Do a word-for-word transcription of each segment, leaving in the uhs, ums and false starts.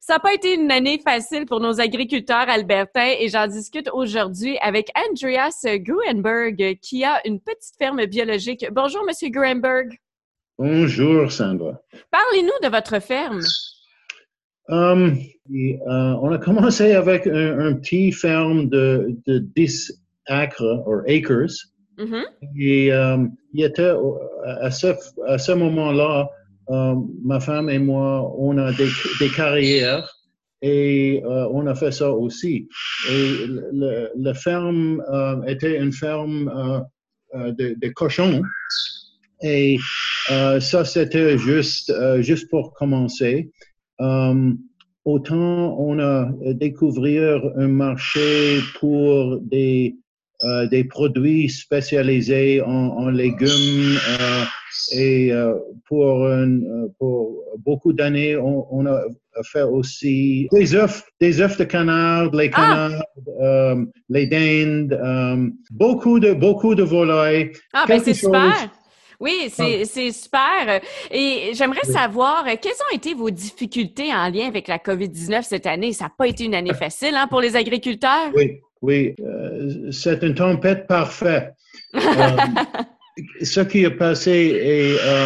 Ça n'a pas été une année facile pour nos agriculteurs albertains et j'en discute aujourd'hui avec Andreas Gruenberg qui a une petite ferme biologique. Bonjour, Monsieur Gruenberg. Bonjour, Sandra. Parlez-nous de votre ferme. Um, et, euh, on a commencé avec un, un petit ferme de, de dix acres, ou acres. Mm-hmm. Et um, il était, à ce, à ce moment-là, um, ma femme et moi, on a des, des carrières et uh, on a fait ça aussi. Et le, le ferme uh, était une ferme uh, uh, de, de cochons. Et uh, ça, c'était juste, uh, juste pour commencer. Um, autant on a découvert un marché pour des, uh, des produits spécialisés en, en légumes uh, et uh, pour, un, pour beaucoup d'années, on, on a fait aussi des œufs, des œufs de canard, les canards, ah. um, les dindes, um, beaucoup de, beaucoup de volailles. Ah, ben c'est chose... super! Oui, c'est, c'est super. Et j'aimerais oui. savoir, quelles ont été vos difficultés en lien avec la covid dix-neuf cette année? Ça n'a pas été une année facile hein, pour les agriculteurs? Oui, oui. Euh, c'est une tempête parfaite. euh, ce qui est passé est euh,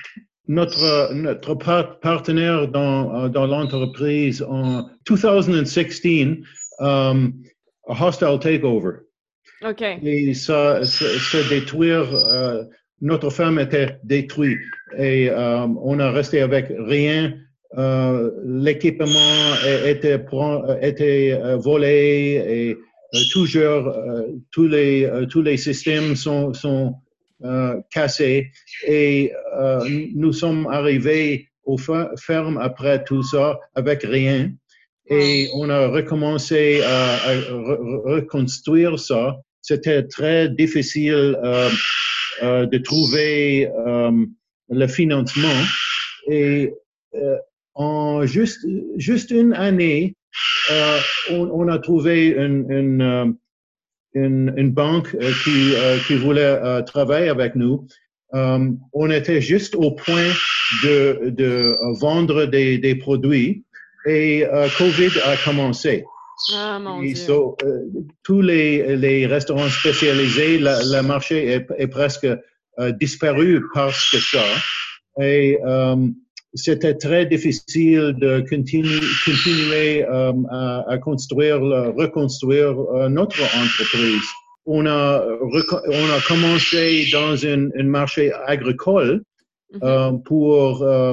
notre, notre partenaire dans, dans l'entreprise en deux mille seize, um, a hostile takeover. OK. Et ça, se détruire... Euh, notre ferme était détruite et euh, on a resté avec rien. Euh, l'équipement était, était volé et euh, toujours euh, tous les euh, tous les systèmes sont sont euh, cassés et euh, nous sommes arrivés aux fermes après tout ça avec rien et on a recommencé à, à re reconstruire ça. C'était très difficile. Euh, Euh, de trouver euh, le financement et euh, en juste juste une année euh, on, on a trouvé une une, une, une banque qui euh, qui voulait euh, travailler avec nous. Euh, on était juste au point de de vendre des des produits et euh, COVID a commencé. Ah, mon et Dieu. So, euh, tous les, les restaurants spécialisés, le marché est, est presque euh, disparu parce que ça. Et euh, c'était très difficile de continue, continuer euh, à, à construire, reconstruire euh, notre entreprise. On a, on a commencé dans un, un marché agricole mm-hmm. euh, pour euh,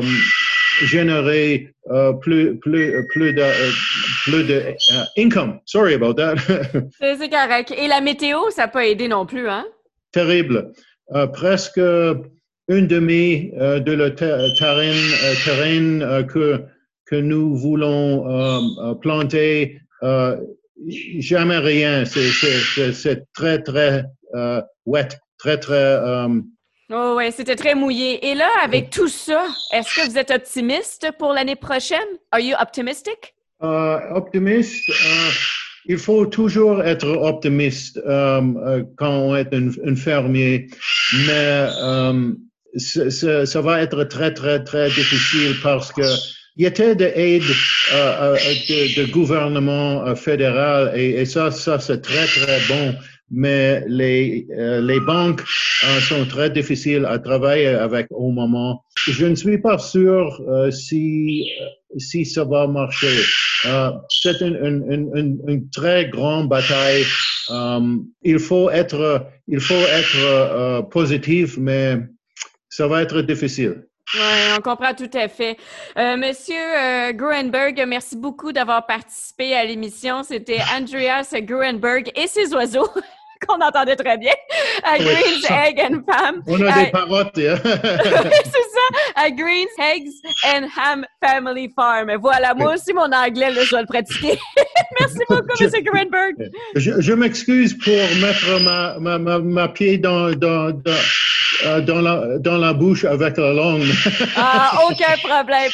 générer uh, plus plus plus de uh, plus de uh, income. Sorry about that. c'est, c'est correct. Et la météo, ça n'a pas aidé non plus, hein? Terrible. Uh, presque une demi uh, de le ter- terrain uh, terrain uh, que que nous voulons uh, planter, uh, jamais rien. C'est c'est c'est, c'est très très uh, wet, très très um, Oh ouais, c'était très mouillé. Et là, avec tout ça, est-ce que vous êtes optimiste pour l'année prochaine? Are you optimistic? Uh, optimiste, uh, il faut toujours être optimiste um, uh, quand on est un, un fermier, mais um, c- c- ça va être très, très, très difficile parce que il y a des aides uh, uh, de, de gouvernement uh, fédéral et, et ça, ça c'est très, très bon. Mais les, euh, les banques euh, sont très difficiles à travailler avec au moment. Je ne suis pas sûr euh, si, si ça va marcher. Euh, c'est une, une, une, une très grande bataille. Um, il faut être, il faut être euh, positif, mais ça va être difficile. Oui, on comprend tout à fait. Euh, Monsieur euh, Gruenberg, merci beaucoup d'avoir participé à l'émission. C'était Andreas Gruenberg et ses oiseaux qu'on entendait très bien à Greens, Egg and Ham. On a à... des parottes. Hein? C'est ça, à Greens, Eggs and Ham Family Farm. Voilà, moi aussi, mon anglais, là, je vais le pratiquer. Merci beaucoup, je, Monsieur Gruenberg. Je, je m'excuse pour mettre ma, ma, ma, ma pied dans, dans, dans, dans, la, dans la bouche avec la langue. Ah, aucun problème.